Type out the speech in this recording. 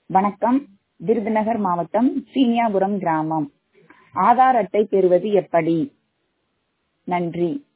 வணக்கம். விருதுநகர் மாவட்டம் சீனியாபுரம் கிராமம். ஆதார் அட்டை பெறுவது எப்படி? நன்றி.